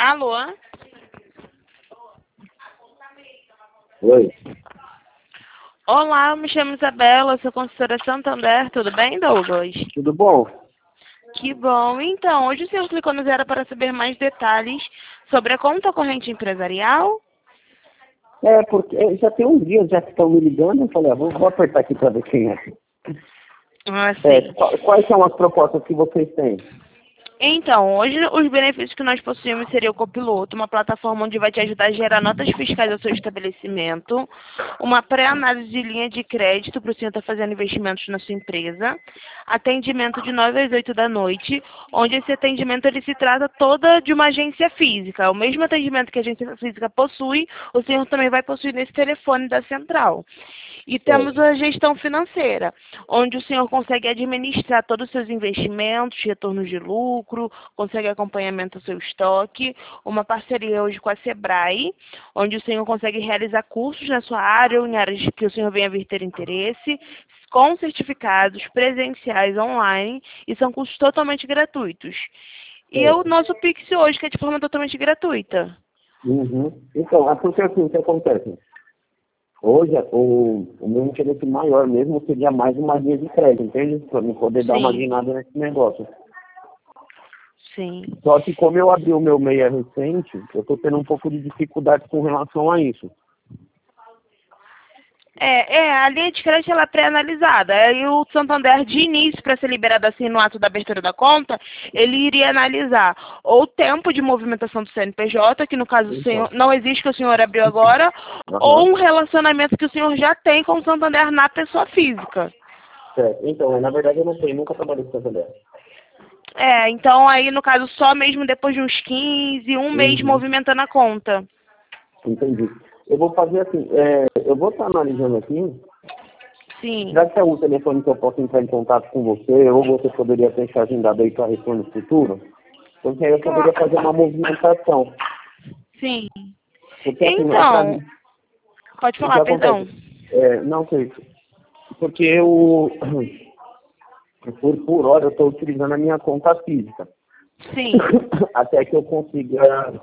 Alô? Oi, Olá, eu me chamo Isabela, sou consultora Santander, tudo bem, Douglas? tudo bom? Que bom. Então, hoje o senhor clicou no zero para saber mais detalhes sobre a conta corrente empresarial? É, porque já tem uns dias já que estão me ligando, eu falei, vou apertar aqui para ver quem é. Ah, sim. Quais são as propostas que vocês têm? Então, hoje os benefícios que nós possuímos seria o Copiloto, uma plataforma onde vai te ajudar a gerar notas fiscais ao seu estabelecimento, uma pré-análise de linha de crédito para o senhor estar fazendo investimentos na sua empresa, atendimento de 9 às 8 da noite, onde esse atendimento ele se trata toda de uma agência física. O mesmo atendimento que a agência física possui, o senhor também vai possuir nesse telefone da central. E temos a gestão financeira, onde o senhor consegue administrar todos os seus investimentos, retornos de lucro, consegue acompanhamento do seu estoque, uma parceria hoje com a Sebrae, onde o senhor consegue realizar cursos na sua área ou em áreas que o senhor venha vir ter interesse, com certificados presenciais online, e são cursos totalmente gratuitos. E o nosso Pix hoje, que é de forma totalmente gratuita. Uhum. Então, é porque assim, o que acontece? Hoje, o meu interesse maior mesmo seria mais uma linha de crédito, entende? Para eu poder dar uma Sim, guinada nesse negócio. sim. Só que como eu abri o meu meia recente, eu estou tendo um pouco de dificuldade com relação a isso. A linha de crédito ela é pré-analisada. Aí o Santander, de início, para ser liberado assim no ato da abertura da conta, ele iria analisar ou o tempo de movimentação do CNPJ, que no caso o senhor, Então, não existe que o senhor abriu agora, ou aham. um relacionamento que o senhor já tem com o Santander na pessoa física. Certo. Então, na verdade eu não sei, nunca trabalhei com Santander. Então aí no caso só mesmo depois de uns 15, um mês Uhum. movimentando a conta. Entendi. Eu vou fazer assim, eu vou estar analisando aqui. Sim. Já que é um telefone que eu posso entrar em contato com você, ou você poderia deixar agendado aí para retorno futuro, porque aí eu poderia fazer uma movimentação. Sim. Porque assim, Então, pode o que falar, perdão. acontece? Não sei, porque eu, por hora, eu estou utilizando a minha conta física. Sim. Até que eu consiga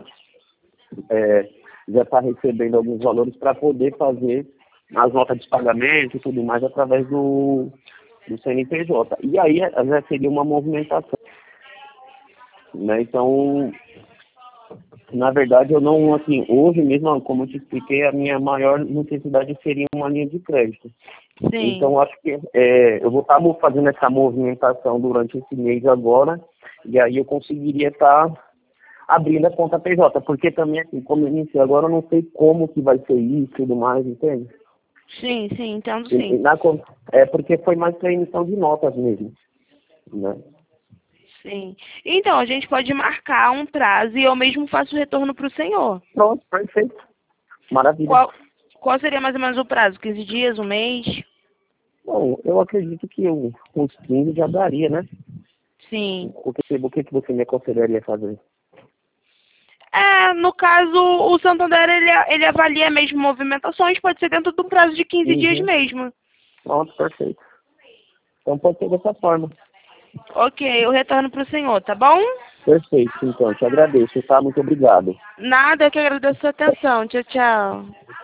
já estar recebendo alguns valores para poder fazer as notas de pagamento e tudo mais através do CNPJ. E aí já seria uma movimentação, né? Então, na verdade, eu não, assim, hoje mesmo, como eu te expliquei, a minha maior necessidade seria uma linha de crédito. Sim. Então, acho que eu vou estar fazendo essa movimentação durante esse mês agora, e aí eu conseguiria estar abrindo a conta PJ, porque também, assim, como eu iniciei agora, eu não sei como que vai ser isso e tudo mais, entende? Sim, sim, entendo E sim. porque foi mais para emissão de notas mesmo, né? Sim. Então, a gente pode marcar um prazo e eu mesmo faço o retorno para o senhor. Pronto, perfeito. Maravilha. Qual, qual seria mais ou menos o prazo? 15 dias, um mês? Bom, eu acredito que uns 15 já daria, né? Sim. O que você me aconselharia a fazer? No caso, o Santander, ele avalia mesmo movimentações, pode ser dentro de um prazo de 15 dias Uhum. mesmo. Pronto, perfeito. Então pode ser dessa forma. Ok, eu retorno para o senhor, tá bom? Perfeito, então, te agradeço, tá? Muito obrigado. Nada, eu que agradeço a sua atenção. Tchau, tchau.